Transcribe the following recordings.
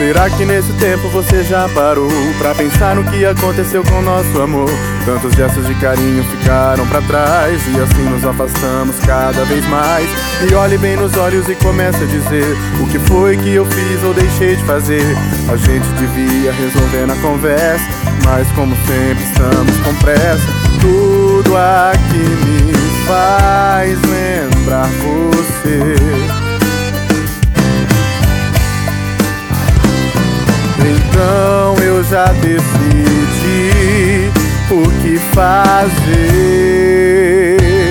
Será que nesse tempo você já parou pra pensar no que aconteceu com nosso amor? Tantos gestos de carinho ficaram pra trás e assim nos afastamos cada vez mais. E olhe bem nos olhos e comece a dizer o que foi que eu fiz ou deixei de fazer. A gente devia resolver na conversa, mas como sempre estamos com pressa. Tudo aqui me faz lembrar você. Então eu já decidi o que fazer.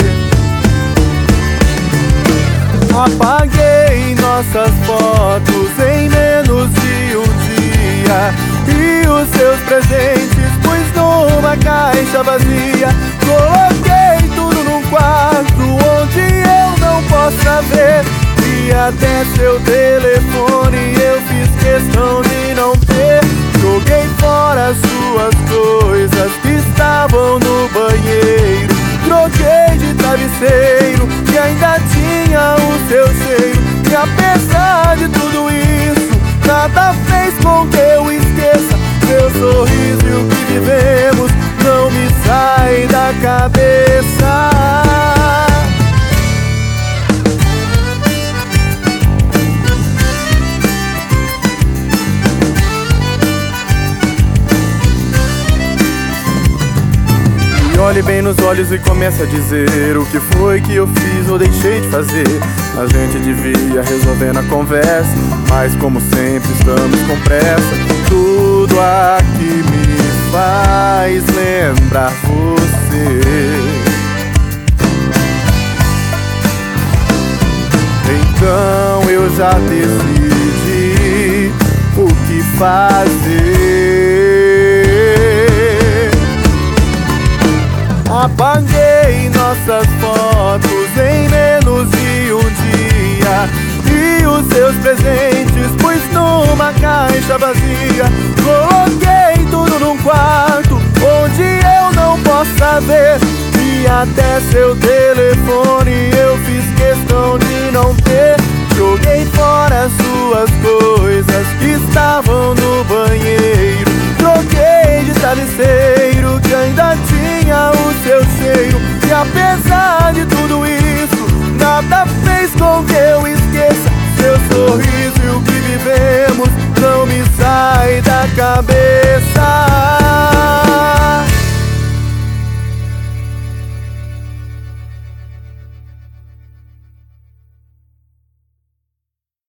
Apaguei nossas fotos em menos de um dia e os seus presentes pus numa caixa vazia. Coloquei tudo num quarto onde eu não possa ver, e até seu telefone eu fiz questão de não ter. Joguei fora as suas coisas que estavam no banheiro. Troquei de travesseiro e ainda tinha o seu cheiro. E apesar de tudo isso, nada fez com que eu esqueça. Meu sorriso e o que vivemos não me sai da cabeça. Olhe bem nos olhos e comece a dizer o que foi que eu fiz ou deixei de fazer. A gente devia resolver na conversa, mas como sempre estamos com pressa. Tudo aqui me faz lembrar você. Então eu já decidi o que fazer. Apaguei nossas fotos em menos de um dia e os seus presentes pus numa caixa vazia. Coloquei tudo num quarto onde eu não possa ver, e até seu telefone eu fiz questão de não ter. Joguei fora as suas coisas que estavam no banheiro. Troquei de travesseiro que ainda tinha o seu cheiro. E apesar de tudo